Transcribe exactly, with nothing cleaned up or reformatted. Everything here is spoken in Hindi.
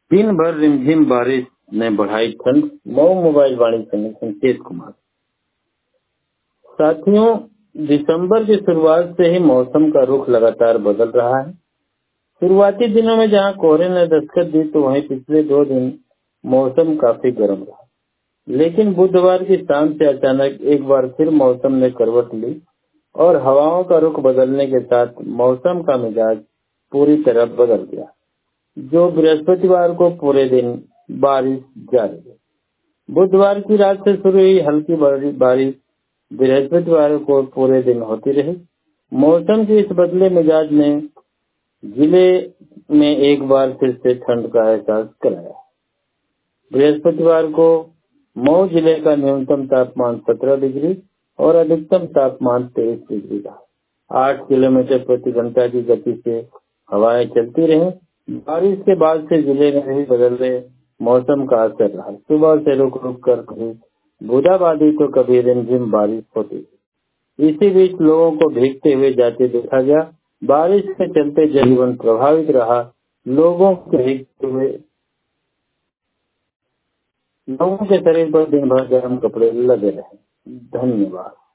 दिन भर रिमझिम बारिश ने बढ़ाई ठंड। मऊ मोबाइल वाणिज्य संघ संकेत कुमार। साथियों, दिसंबर की शुरुआत से ही मौसम का रुख लगातार बदल रहा है। शुरुआती दिनों में जहां कोहरे ने दस्तक दी तो वहीं पिछले दो दिन मौसम काफी गर्म रहा, लेकिन बुधवार की शाम से अचानक एक बार फिर मौसम ने करवट ली और हवाओं का रुख बदलने के साथ मौसम का मिजाज पूरी तरह बदल गया, जो बृहस्पतिवार को पूरे दिन बारिश जारी रही। बुधवार की रात से शुरू हुई हल्की बारिश बृहस्पतिवार को पूरे दिन होती रही। मौसम के इस बदले मिजाज ने जिले में एक बार फिर से ठंड का एहसास कराया। बृहस्पतिवार को मऊ जिले का न्यूनतम तापमान सत्रह डिग्री और अधिकतम तापमान तेईस डिग्री रहा। आठ किलोमीटर प्रति घंटा की गति से हवाएं चलती रही। बारिश के बाद से जिले में भी बदल रहे मौसम का असर रहा। सुबह से रुक रुक कर कभी बूंदाबांदी तो कभी रिमझिम बारिश होती। इसी बीच लोगों को भीगते हुए जाते देखा गया। बारिश के चलते जनजीवन प्रभावित रहा। लोगों के भीगते हुए लोगों के शरीर पर दिन भर गर्म कपड़े लगे रहे। धन्यवाद।